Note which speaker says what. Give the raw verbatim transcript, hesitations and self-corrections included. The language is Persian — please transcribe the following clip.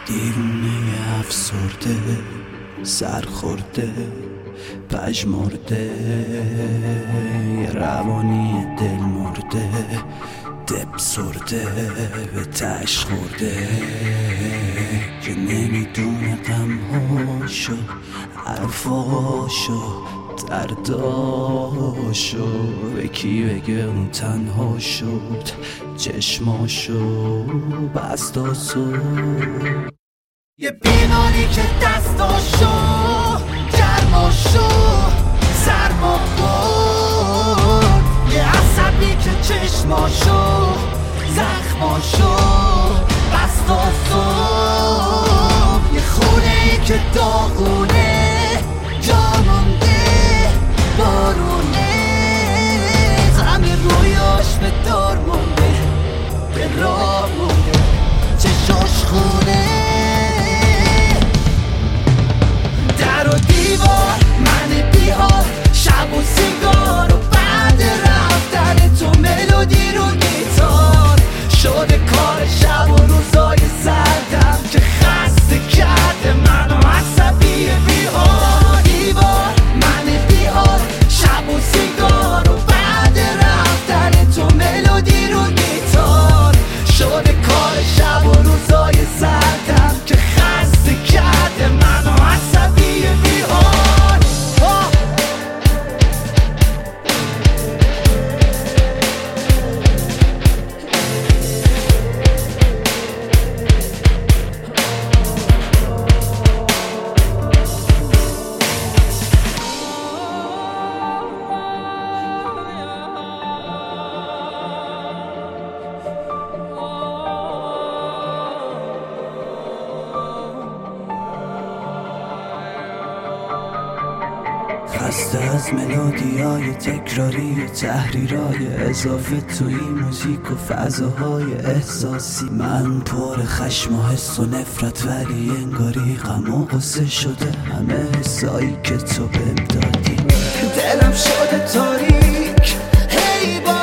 Speaker 1: دیرونه افسرده سرخورده پژمرده روانی دل مرده دب سرده به تش خورده که نمیدونه غمهاشو حرفاشو درداشو به کی بگه اون تنها شد چشماشو بستاسو
Speaker 2: یه بیماری که دستاشو گرماشو سرما برد، یه عصبی که چشماشو زخماشو بستاسو، یه خونه ای که داغونه جامونده بارونه غمی رویاش به دار مونده به راه مونده چشاش خونه در و دیوار من بیهار شب و سیگار و بعد رفتن تو ملودی رو گیتار شده کار شب و روزای سردم که خسته کرده منو عصبی بیهار دیوار من بیهار شب و سیگار و بعد رفتن تو ملودی رو گیتار شده کار شب و روزای سردم که خسته کرده منو عصبی بیهار
Speaker 1: خسته از ملودیای تکراری و تحریرای اضافه توی موزیک و فضاهای احساسی من پر خشم و حس و نفرت ولی انگاری غم و غصه شده همه حسایی که تو بهم دادی
Speaker 2: دلم شده تاریک هی با